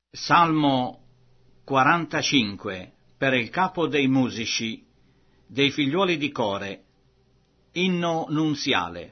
Salmo 45 per il capo dei musici, dei figliuoli di Core, inno nunziale.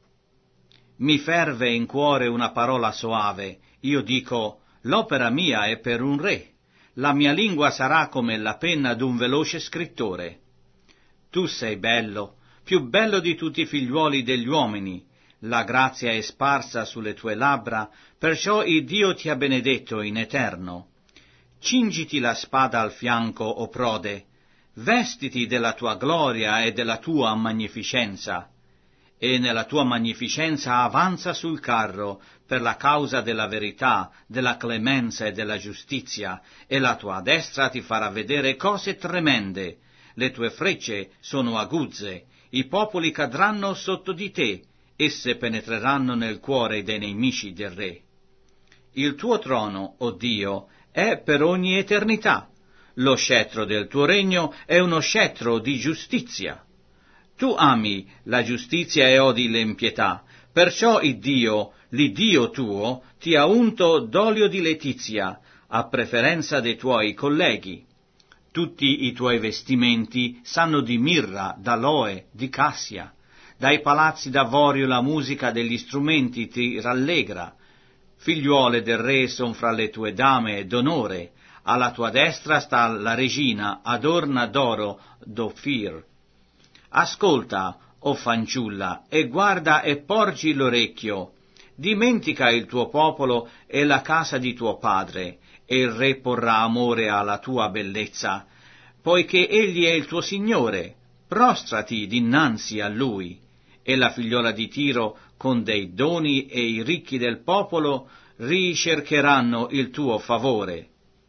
Mi ferve in cuore una parola soave, io dico, l'opera mia è per un re, la mia lingua sarà come la penna d'un veloce scrittore. Tu sei bello, più bello di tutti i figliuoli degli uomini, la grazia è sparsa sulle tue labbra, perciò il Dio ti ha benedetto in eterno. Cingiti la spada al fianco, o prode, vestiti della tua gloria e della tua magnificenza, e nella tua magnificenza avanza sul carro per la causa della verità, della clemenza e della giustizia, e la tua destra ti farà vedere cose tremende. Le tue frecce sono aguzze, i popoli cadranno sotto di te, esse penetreranno nel cuore dei nemici del re. Il tuo trono, o Dio, è per ogni eternità. Lo scettro del tuo regno è uno scettro di giustizia. Tu ami la giustizia e odi l'impietà, perciò il Dio, l'Iddio tuo, ti ha unto d'olio di letizia, a preferenza dei tuoi colleghi. Tutti i tuoi vestimenti sanno di mirra, d'aloe, di cassia. Dai palazzi d'avorio la musica degli strumenti ti rallegra. Figliuole del re son fra le tue dame d'onore. Alla tua destra sta la regina, adorna d'oro d'Ofir. Ascolta, o fanciulla, e guarda e porgi l'orecchio. Dimentica il tuo popolo e la casa di tuo padre, e il re porrà amore alla tua bellezza, poiché egli è il tuo Signore. Prostrati dinanzi a lui. E la figliola di Tiro con dei doni e i ricchi del popolo ricercheranno il tuo favore.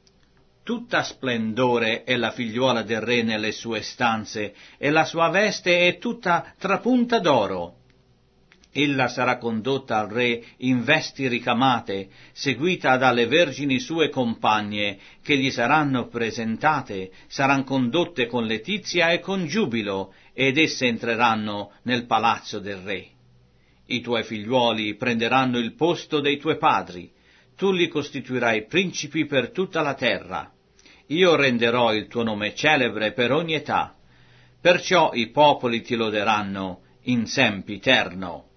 Tutta splendore è la figliuola del re nelle sue stanze, e la sua veste è tutta trapunta d'oro. Ella sarà condotta al re in vesti ricamate, seguita dalle vergini sue compagne, che gli saranno presentate, saranno condotte con letizia e con giubilo, ed esse entreranno nel palazzo del re. I tuoi figliuoli prenderanno il posto dei tuoi padri, tu li costituirai principi per tutta la terra. Io renderò il tuo nome celebre per ogni età, perciò i popoli ti loderanno in sempiterno.